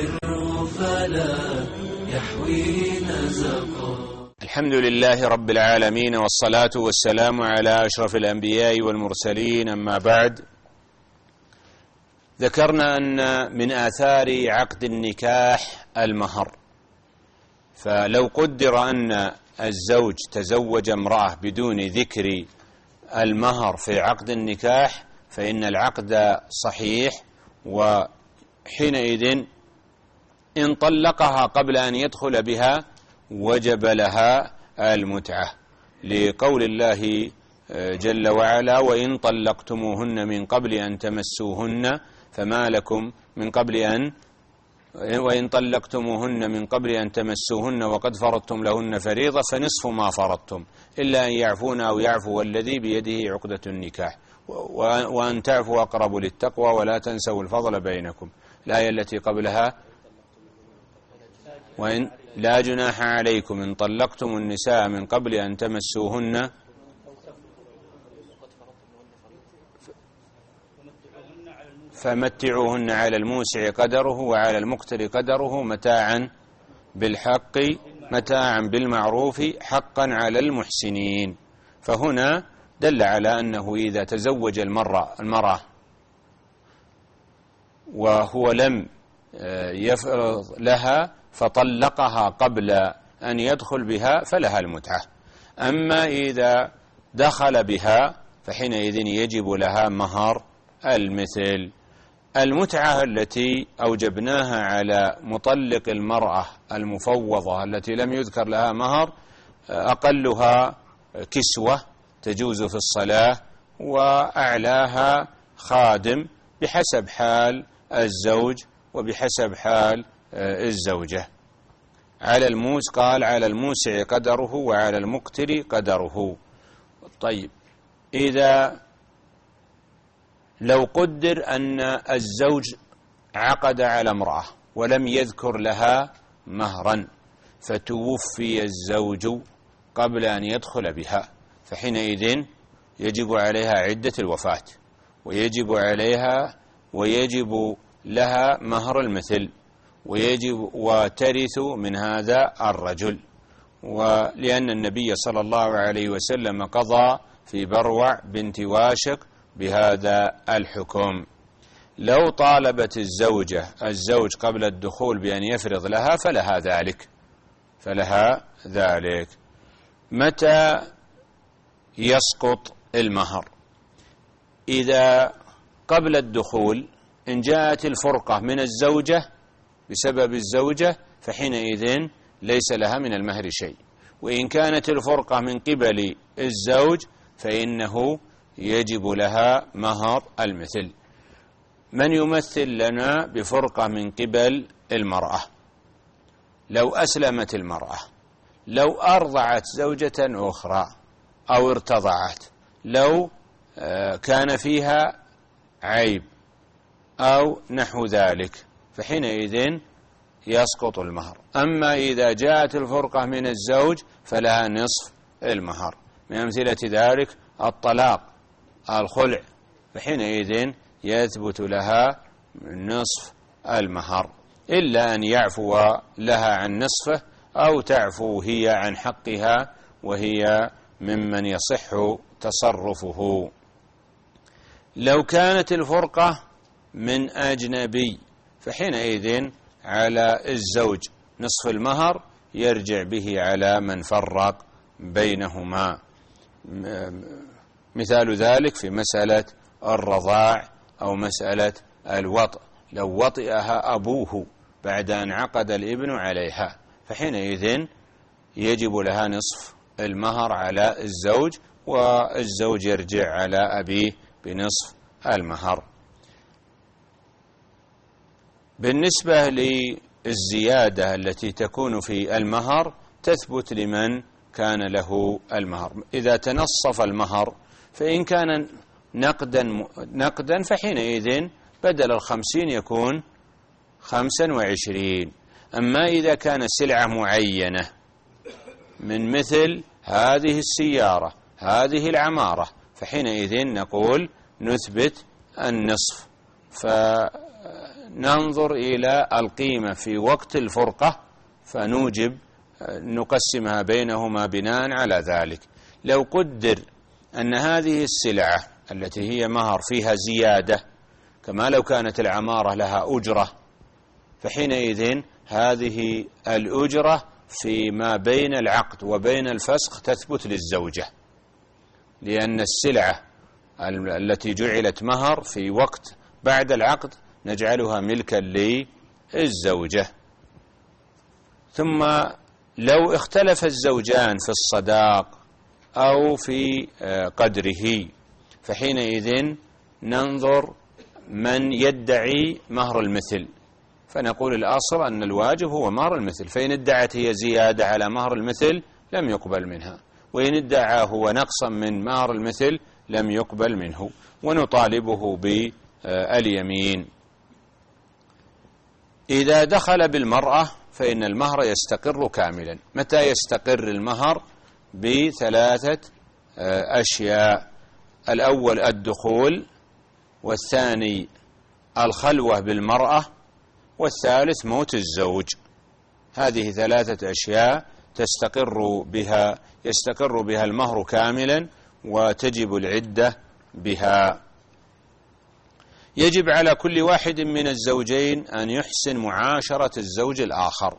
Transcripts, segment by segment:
البر فلا يحوي نزقا. الحمد لله رب العالمين، والصلاة والسلام على أشرف الأنبياء والمرسلين، أما بعد. ذكرنا أن من آثار عقد النكاح المهر، فلو قدر أن الزوج تزوج امرأة بدون ذكر المهر في عقد النكاح فإن العقد صحيح، وحينئذ إن طلقها قبل أن يدخل بها وجب لها المتعة، لقول الله جل وعلا: وإن طلقتموهن من قبل أن تمسوهن فما لكم من قبل أن وإن طلقتموهن من قبل أن تمسوهن وقد فرضتم لهن فريضة فنصف ما فرضتم إلا أن يعفون أو يعفو الذي بيده عقدة النكاح وأن تعفوا أقرب للتقوى ولا تنسوا الفضل بينكم. الآية التي قبلها: وإن لا جناح عليكم إن طلقتم النساء من قبل أن تمسوهن فمتعوهن على الموسع قدره وعلى المقتر قدره متاعا بالحق متاعا بالمعروف حقا على المحسنين. فهنا دل على أنه إذا تزوج المرأة وهو لم يفرض لها فطلقها قبل أن يدخل بها فلها المتعة. أما إذا دخل بها فحينئذ يجب لها مهر المثل. المتعة التي أوجبناها على مطلق المرأة المفوضة التي لم يذكر لها مهر أقلها كسوة تجوز في الصلاة، وأعلاها خادم بحسب حال الزوج وبحسب حال الزوجة. قال على الموسع قدره وعلى المقتر قدره. طيب، إذا لو قدر أن الزوج عقد على امرأة ولم يذكر لها مهرا فتوفي الزوج قبل أن يدخل بها، فحينئذ يجب عليها عدة الوفاة ويجب لها مهر المثل وترث من هذا الرجل، ولأن النبي صلى الله عليه وسلم قضى في بروع بنت واشق بهذا الحكم. لو طالبت الزوج قبل الدخول بأن يفرض لها فلها ذلك. متى يسقط المهر؟ إذا قبل الدخول إن جاءت الفرقة من الزوجة بسبب الزوجة فحينئذ ليس لها من المهر شيء، وإن كانت الفرقة من قبل الزوج فإنه يجب لها مهر المثل. من يمثل لنا بفرقة من قبل المرأة؟ لو أسلمت المرأة، لو أرضعت زوجة أخرى أو ارتضعت، لو كان فيها عيب أو نحو ذلك فحينئذ يسقط المهر. أما إذا جاءت الفرقة من الزوج فلها نصف المهر. من أمثلة ذلك الطلاق، الخلع، فحينئذ يثبت لها نصف المهر، إلا أن يعفو لها عن نصفه أو تعفو هي عن حقها وهي ممن يصح تصرفه. لو كانت الفرقة من أجنبي فحينئذ على الزوج نصف المهر يرجع به على من فرق بينهما. مثال ذلك في مسألة الرضاع أو مسألة الوطء، لو وطئها أبوه بعد أن عقد الابن عليها فحينئذ يجب لها نصف المهر على الزوج، والزوج يرجع على أبيه بنصف المهر. بالنسبة للزيادة التي تكون في المهر تثبت لمن كان له المهر. إذا تنصف المهر فإن كان نقدا فحينئذ بدل 50 يكون 25. أما إذا كان سلعة معينة من مثل هذه السيارة، هذه العمارة، فحينئذ نقول نثبت النصف، ننظر إلى القيمة في وقت الفرقة فنوجب نقسمها بينهما بناء على ذلك. لو قدر أن هذه السلعة التي هي مهر فيها زيادة كما لو كانت العمارة لها أجرة، فحينئذ هذه الأجرة فيما بين العقد وبين الفسخ تثبت للزوجة، لأن السلعة التي جعلت مهر في وقت بعد العقد نجعلها ملكا للزوجة. ثم لو اختلف الزوجان في الصداق أو في قدره فحينئذ ننظر من يدعي مهر المثل، فنقول الأصل أن الواجب هو مهر المثل، فإن ادعت هي زيادة على مهر المثل لم يقبل منها، وإن ادعى هو نقصا من مهر المثل لم يقبل منه، ونطالبه باليمين. إذا دخل بالمرأة فإن المهر يستقر كاملا. متى يستقر المهر؟ بثلاثة أشياء: الأول الدخول، والثاني الخلوة بالمرأة، والثالث موت الزوج. هذه ثلاثة أشياء يستقر بها المهر كاملا وتجب العدة بها. يجب على كل واحد من الزوجين أن يحسن معاشرة الزوج الآخر،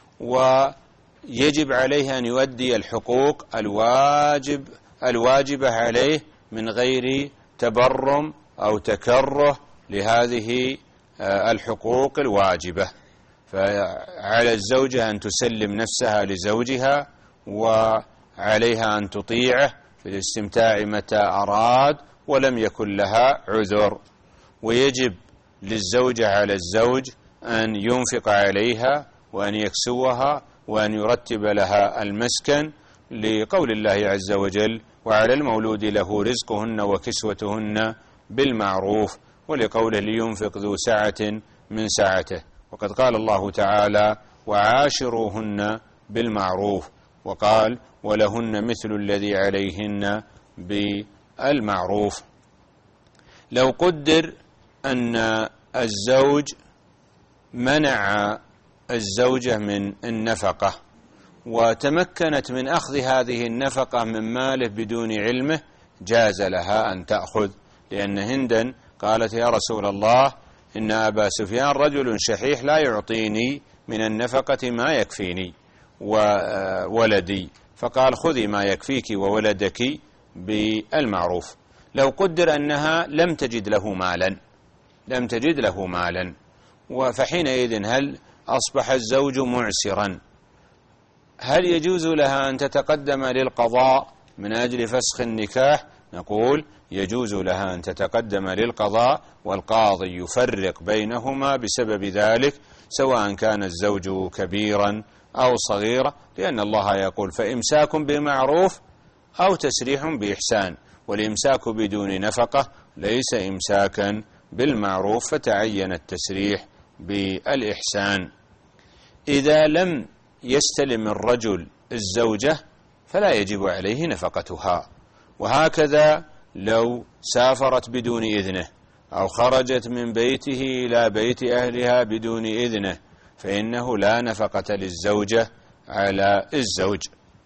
ويجب عليه أن يؤدي الحقوق الواجبة عليه من غير تبرم أو تكره لهذه الحقوق الواجبة. فعلى الزوجة أن تسلم نفسها لزوجها، وعليها أن تطيعه في الاستمتاع متى أراد ولم يكن لها عذر. ويجب للزوجة على الزوج أن ينفق عليها وأن يكسوها وأن يرتب لها المسكن، لقول الله عز وجل: وعلى المولود له رزقهن وكسوتهن بالمعروف، ولقوله: لينفق ذو سعة من سعته. وقد قال الله تعالى: وعاشروهن بالمعروف، وقال: ولهن مثل الذي عليهن بالمعروف. لو قدر أن الزوج منع الزوجة من النفقة وتمكنت من أخذ هذه النفقة من ماله بدون علمه، جاز لها أن تأخذ، لأن هندا قالت: يا رسول الله، إن أبا سفيان رجل شحيح لا يعطيني من النفقة ما يكفيني وولدي، فقال: خذي ما يكفيك وولدك بالمعروف. لو قدر أنها لم تجد له مالا فحينئذ هل أصبح الزوج معسرا؟ هل يجوز لها أن تتقدم للقضاء من أجل فسخ النكاح؟ نقول: يجوز لها أن تتقدم للقضاء، والقاضي يفرق بينهما بسبب ذلك، سواء كان الزوج كبيرا أو صغيرا، لأن الله يقول: فإمساك بمعروف أو تسريح بإحسان. والإمساك بدون نفقة ليس إمساكا بالمعروف، فتعين التسريح بالإحسان. إذا لم يستلم الرجل الزوجة فلا يجب عليه نفقتها. وهكذا لو سافرت بدون إذنه أو خرجت من بيته إلى بيت أهلها بدون إذنه فإنه لا نفقة للزوجة على الزوج.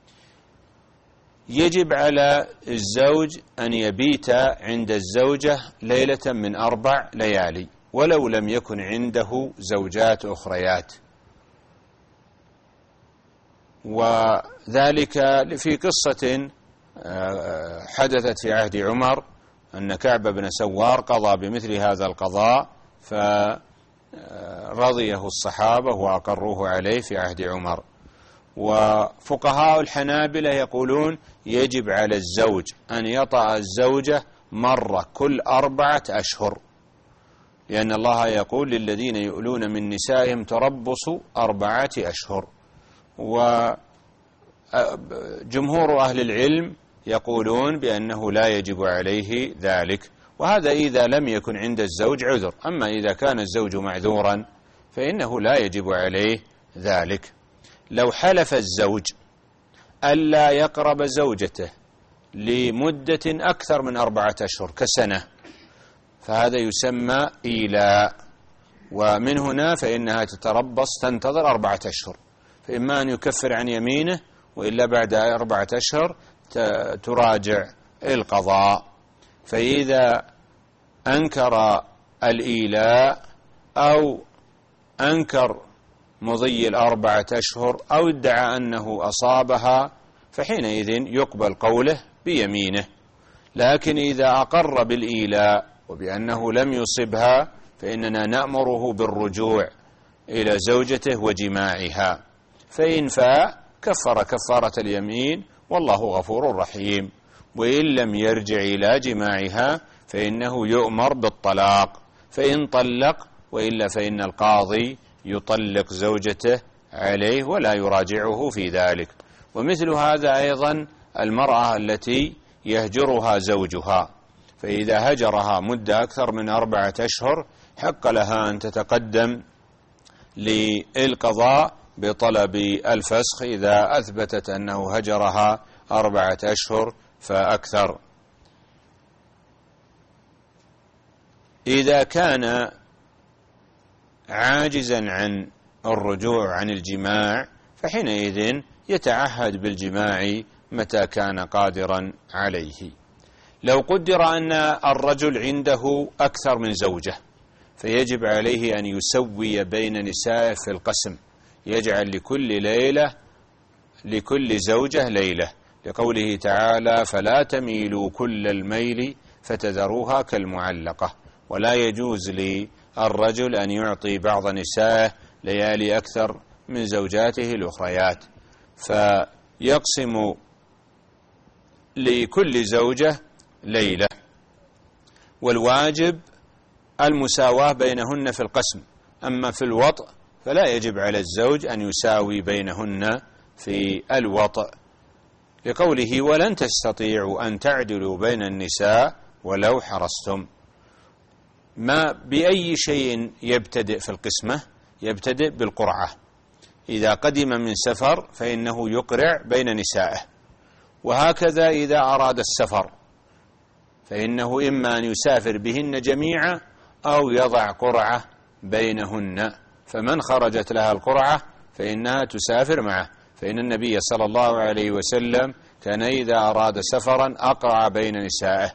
يجب على الزوج أن يبيت عند الزوجة ليلة من 4 ليالي ولو لم يكن عنده زوجات أخريات. وذلك في قصة حدثت في عهد عمر، أن كعب بن سوار قضى بمثل هذا القضاء فرضيه الصحابة وأقروه عليه في عهد عمر. وفقهاء الحنابلة يقولون: يجب على الزوج أن يطأ الزوجة مرة كل 4 أشهر، لأن الله يقول: للذين يؤلون من نسائهم تربص 4 أشهر. وجمهور أهل العلم يقولون بأنه لا يجب عليه ذلك، وهذا إذا لم يكن عند الزوج عذر. أما إذا كان الزوج معذورا فإنه لا يجب عليه ذلك. لو حلف الزوج ألا يقرب زوجته لمدة أكثر من 4 أشهر كسنة فهذا يسمى إيلاء، ومن هنا فإنها تنتظر 4 أشهر، فإما أن يكفر عن يمينه، وإلا بعد 4 أشهر تراجع القضاء. فإذا أنكر الإيلاء أو أنكر مضي 4 أشهر أو ادعى أنه أصابها، فحينئذ يقبل قوله بيمينه. لكن إذا أقر بالإيلاء وبأنه لم يصبها، فإننا نأمره بالرجوع إلى زوجته وجماعها، فإن فاء كفر كفارة اليمين والله غفور رحيم، وإن لم يرجع إلى جماعها فإنه يؤمر بالطلاق، فإن طلق، وإلا فإن القاضي يطلق زوجته عليه ولا يراجعه في ذلك. ومثل هذا أيضا المرأة التي يهجرها زوجها، فإذا هجرها مدة أكثر من 4 أشهر حق لها أن تتقدم للقضاء بطلب الفسخ إذا أثبتت أنه هجرها 4 أشهر فأكثر. إذا كان عاجزا عن الرجوع عن الجماع، فحينئذ يتعهد بالجماع متى كان قادرا عليه. لو قدر أن الرجل عنده أكثر من زوجة، فيجب عليه أن يسوي بين نسائه في القسم، يجعل لكل زوجة ليلة، لقوله تعالى: فلا تميلوا كل الميل فتذروها كالمعلقة. ولا يجوز للرجل أن يعطي بعض نسائه ليالي أكثر من زوجاته الأخريات، فيقسم لكل زوجة ليلة. والواجب المساواة بينهن في القسم، أما في الوطء فلا يجب على الزوج أن يساوي بينهن في الوطء، لقوله: ولن تستطيعوا أن تعدلوا بين النساء ولو حرصتم. ما بأي شيء يبتدئ في القسمة؟ يبتدئ بالقرعة. إذا قدم من سفر فإنه يقرع بين نسائه، وهكذا إذا أراد السفر فإنه إما أن يسافر بهن جميعا أو يضع قرعة بينهن، فمن خرجت لها القرعة فإنها تسافر معه. فإن النبي صلى الله عليه وسلم كان إذا أراد سفرا أقرع بين نسائه،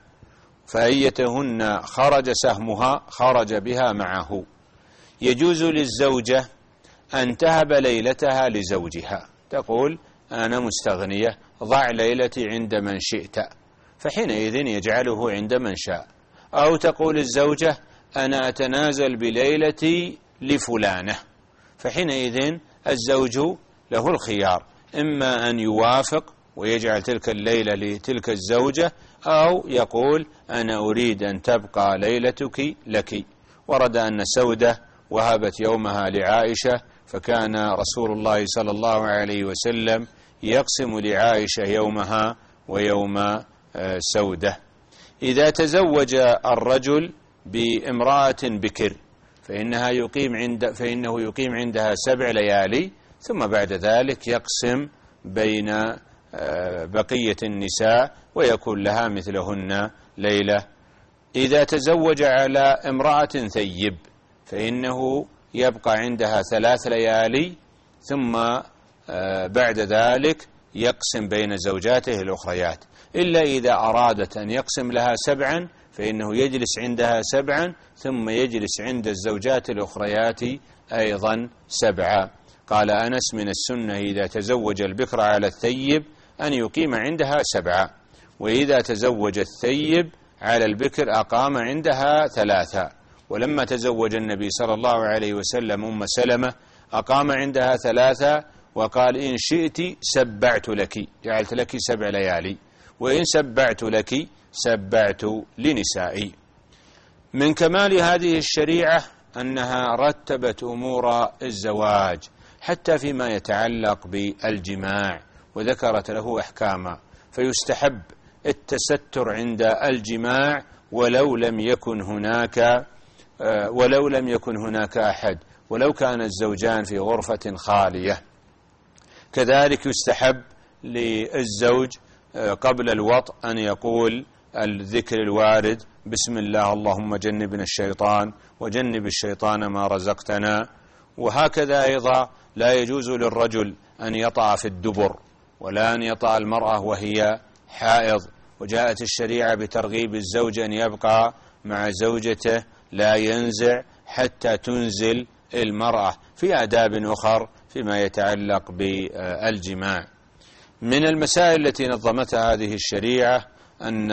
فأيتهن خرج سهمها خرج بها معه. يجوز للزوجة أن تهب ليلتها لزوجها، تقول: أنا مستغنية، ضع ليلتي عند من شئت، فحينئذ يجعله عند من شاء. أو تقول الزوجة: أنا أتنازل بليلتي لفلانة، فحينئذ الزوج له الخيار، إما أن يوافق ويجعل تلك الليلة لتلك الزوجة، أو يقول: أنا أريد أن تبقى ليلتك لك. ورد أن سودة وهبت يومها لعائشة، فكان رسول الله صلى الله عليه وسلم يقسم لعائشة يومها ويوم سودة. إذا تزوج الرجل بامرأة بكر فإنه يقيم عندها 7 ليالي، ثم بعد ذلك يقسم بين بقية النساء ويكون لها مثلهن ليلة. إذا تزوج على امرأة ثيب فإنه يبقى عندها 3 ليالي، ثم بعد ذلك يقسم بين زوجاته الأخريات، إلا إذا أرادت أن يقسم لها 7 فإنه يجلس عندها 7 ثم يجلس عند الزوجات الأخريات أيضا 7. قال أنس: من السنة إذا تزوج البكر على الثيب أن يقيم عندها 7، وإذا تزوج الثيب على البكر أقام عندها 3. ولما تزوج النبي صلى الله عليه وسلم أم سلمة أقام عندها 3، وقال: إن شئت سبعت لك، جعلت لك 7 ليالي، وإن سبعت لك سبعت لنسائي. من كمال هذه الشريعة أنها رتبت أمور الزواج حتى فيما يتعلق بالجماع، وذكرت له أحكاما، فيستحب التستر عند الجماع ولو لم يكن هناك أحد، ولو كان الزوجان في غرفة خالية. كذلك يستحب للزوج قبل الوطء أن يقول: الذكر الوارد بسم الله اللهم جنبنا الشيطان وجنب الشيطان ما رزقتنا. وهكذا أيضا لا يجوز للرجل أن يطأ في الدبر ولا أن يطأ المرأة وهي حائض. وجاءت الشريعة بترغيب الزوج أن يبقى مع زوجته لا ينزع حتى تنزل المرأة في آداب أخرى فيما يتعلق بالجماع. من المسائل التي نظمتها هذه الشريعة أن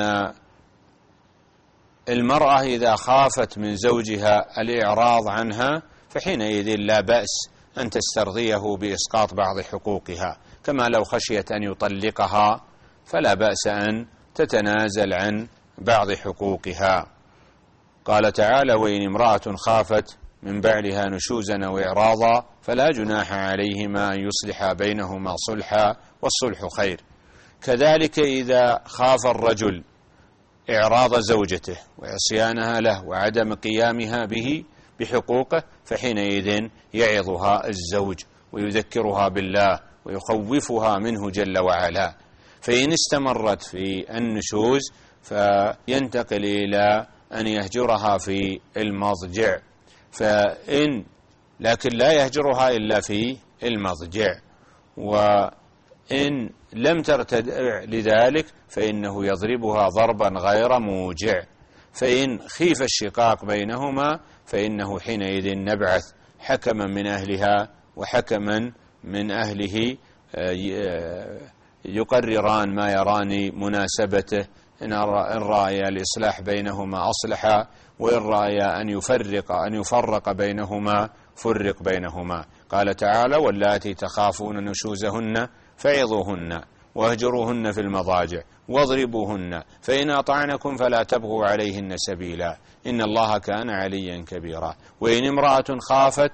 المرأة إذا خافت من زوجها الإعراض عنها فحينئذ لا بأس أن تسترضيه بإسقاط بعض حقوقها، كما لو خشيت أن يطلقها فلا بأس أن تتنازل عن بعض حقوقها. قال تعالى وإن امرأة خافت من بعلها نشوزا أو إعراضا فلا جناح عليهما أن يصلحا بينهما صلحا والصلح خير. كذلك إذا خاف الرجل إعراض زوجته وعصيانها له وعدم قيامها به بحقوقه فحينئذ يعظها الزوج ويذكرها بالله ويخوفها منه جل وعلا. فإن استمرت في النشوز فينتقل إلى أن يهجرها في المضجع، لكن لا يهجرها إلا في المضجع، وإن لم ترتدع لذلك فإنه يضربها ضربا غير موجع. فإن خيف الشقاق بينهما فإنه حينئذ نبعث حكما من أهلها وحكما من أهله يقرران ما يران مناسبته، إن رأي الإصلاح بينهما أصلحا، وإن رأي أن يفرق بينهما فرق بينهما. قال تعالى واللاتي تخافون نشوزهن فعظوهن واهجروهن في المضاجع واضربوهن فإن أطعنكم فلا تبغوا عليهن سبيلا إن الله كان عليا كبيرا. وإن امرأة خافت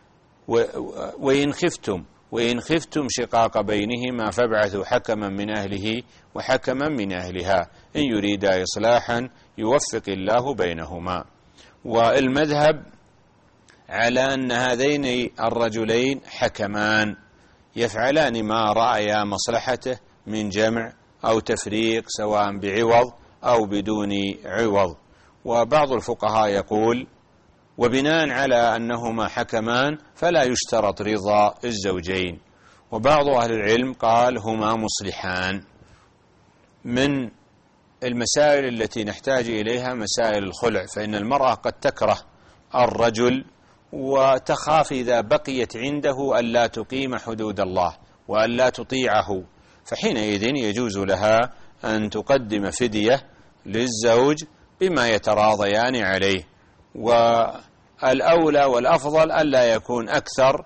وإن خفتم شقاق بينهما فابعثوا حكما من أهله وحكما من أهلها إن يريدا إصلاحا يوفق الله بينهما. والمذهب على أن هذين الرجلين حكمان يفعلان ما رأيا مصلحته من جمع أو تفريق سواء بعوض أو بدون عوض. وبعض الفقهاء يقول وبناء على أنهما حكمان فلا يشترط رضا الزوجين. وبعض أهل العلم قال هما مصلحان. من المسائل التي نحتاج إليها مسائل الخلع، فإن المرأة قد تكره الرجل وتخاف إذا بقيت عنده ألا تقيم حدود الله وألا تطيعه، فحينئذ يجوز لها أن تقدم فدية للزوج بما يتراضيان عليه. والأولى والأفضل ألا يكون أكثر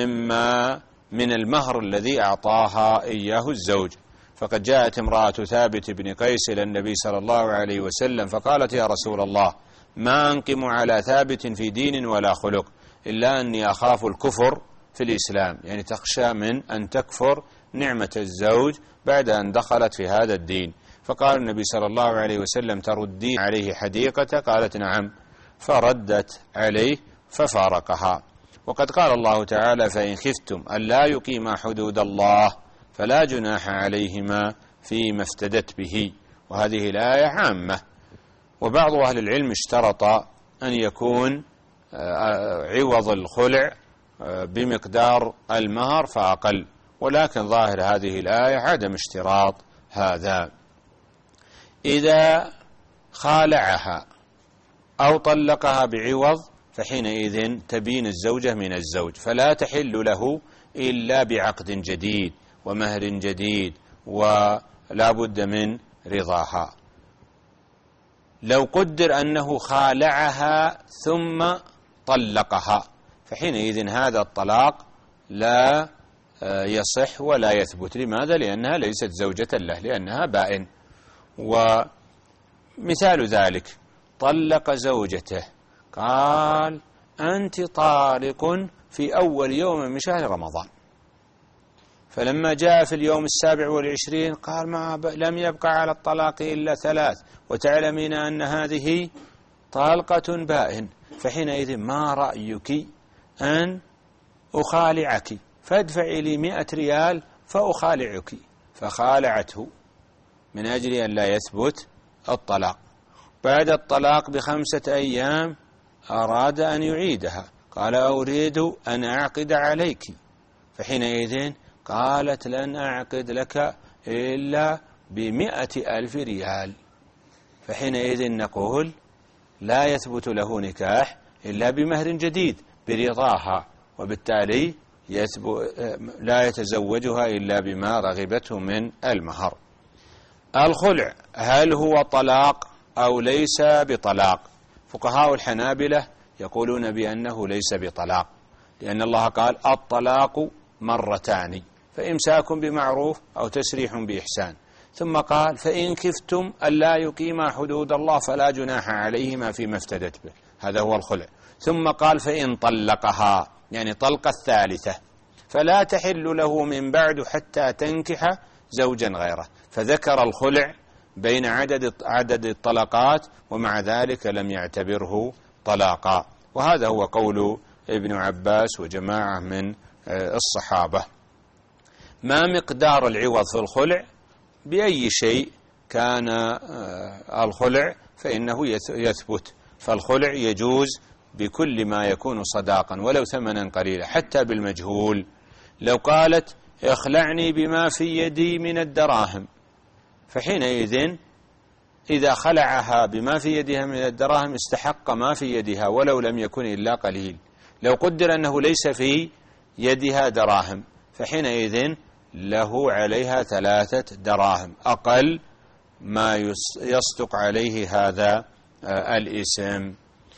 من المهر الذي أعطاها إياه الزوج. فقد جاءت امرأة ثابت بن قيس إلى النبي صلى الله عليه وسلم فقالت يا رسول الله ما أنقم على ثابت في دين ولا خلق إلا أني أخاف الكفر في الإسلام، يعني تخشى من أن تكفر نعمة الزوج بعد أن دخلت في هذا الدين. فقال النبي صلى الله عليه وسلم تردين عليه حديقته؟ قالت نعم، فردت عليه ففارقها. وقد قال الله تعالى فإن خفتم ألا يقيما حدود الله فلا جناح عليهما فيما افتدت به، وهذه الآية عامة. وبعض أهل العلم اشترط أن يكون عوض الخلع بمقدار المهر فأقل، ولكن ظاهر هذه الآية عدم اشتراط هذا. إذا خالعها أو طلقها بعوض فحينئذ تبين الزوجة من الزوج، فلا تحل له إلا بعقد جديد ومهر جديد ولا بد من رضاها. لو قدر أنه خالعها ثم طلقها فحينئذ هذا الطلاق لا يصح ولا يثبت. لماذا؟ لأنها ليست زوجة له، لأنها بائن. ومثال ذلك طلق زوجته قال أنت طالق في أول يوم من شهر رمضان، فلما جاء في اليوم 27 قال لم يبقى على الطلاق إلا 3 وتعلمين أن هذه طلقة بائن، فحينئذ ما رأيك أن أخالعك فادفعي لي 100 ريال فأخالعك؟ فخالعته من أجل أن لا يثبت الطلاق. بعد الطلاق ب5 أيام أراد أن يعيدها، قال أريد أن أعقد عليك، فحينئذ قالت لن أعقد لك إلا ب100,000 ريال، فحينئذ نقول لا يثبت له نكاح إلا بمهر جديد برضاها، وبالتالي لا يتزوجها إلا بما رغبته من المهر. الخلع هل هو طلاق أو ليس بطلاق؟ فقهاء الحنابلة يقولون بأنه ليس بطلاق، لأن الله قال الطلاق مرتان، فإمساك بمعروف أو تسريح بإحسان، ثم قال فإن خفتم ألا يقيما حدود الله فلا جناح عليهما فيما افتدت به، هذا هو الخلع. ثم قال فإن طلقها، يعني طلقة الثالثة، فلا تحل له من بعد حتى تنكح زوجا غيره، فذكر الخلع بين عدد الطلقات، ومع ذلك لم يعتبره طلاقا، وهذا هو قول ابن عباس وجماعة من الصحابة. ما مقدار العوض في الخلع؟ بأي شيء كان الخلع فإنه يثبت، فالخلع يجوز بكل ما يكون صداقا ولو ثمنا قليلا، حتى بالمجهول. لو قالت اخلعني بما في يدي من الدراهم، فحينئذ إذا خلعها بما في يدها من الدراهم استحق ما في يدها ولو لم يكن إلا قليل. لو قدر أنه ليس في يدها دراهم، فحينئذ له عليها 3 دراهم، أقل ما يصدق عليه هذا الاسم.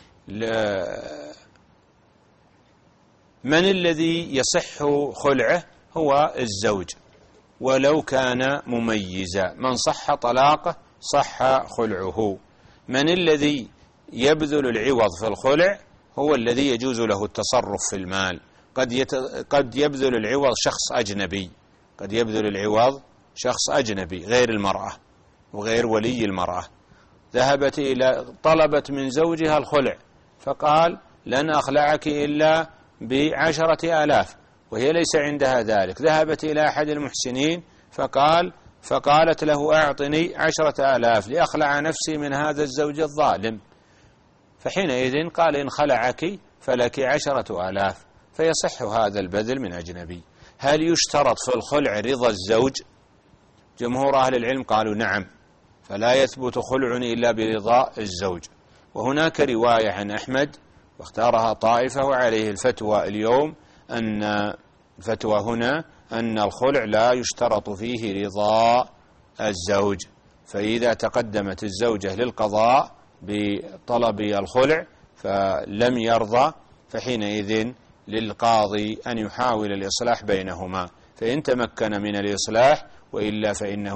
من الذي يصح خلعه؟ هو الزوج، ولو كان مميزا، من صح طلاقه صح خلعه. من الذي يبذل العوض في الخلع؟ هو الذي يجوز له التصرف في المال. قد يبذل العوض شخص أجنبي، قد يبذل العوض شخص أجنبي غير المرأة وغير ولي المرأة، ذهبت إلى طلبت من زوجها الخلع، فقال لن أخلعك إلا ب10,000، وهي ليس عندها ذلك، ذهبت إلى أحد المحسنين فقالت له أعطني 10,000 لأخلع نفسي من هذا الزوج الظالم، فحينئذ قال إن خلعك فلك 10,000، فيصح هذا البذل من أجنبي. هل يشترط في الخلع رضا الزوج؟ جمهور أهل العلم قالوا نعم، فلا يثبت خلع إلا برضا الزوج. وهناك رواية عن أحمد واختارها طائفة، وعليه الفتوى اليوم أن الفتوى هنا أن الخلع لا يشترط فيه رضا الزوج، فإذا تقدمت الزوجة للقضاء بطلب الخلع فلم يرضى، فحينئذ للقاضي أن يحاول الإصلاح بينهما، فإن تمكن من الإصلاح، وإلا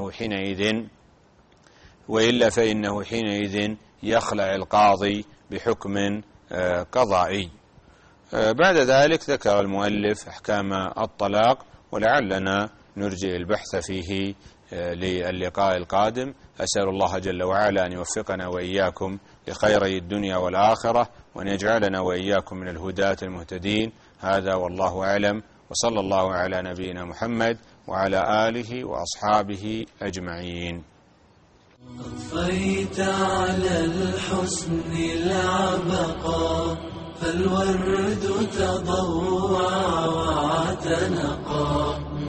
فإنه حينئذ يخلع القاضي بحكم قضائي. بعد ذلك ذكر المؤلف أحكام الطلاق، ولعلنا نرجئ البحث فيه للقاء القادم. أسأل الله جل وعلا أن يوفقنا وإياكم لخيري الدنيا والآخرة، وأن يجعلنا وإياكم من الهداة المهتدين. هذا والله أعلم، وصلى الله على نبينا محمد وعلى آله وأصحابه أجمعين. أضفيت على الحسن العبقى، فالورد تضوع واعتنقا،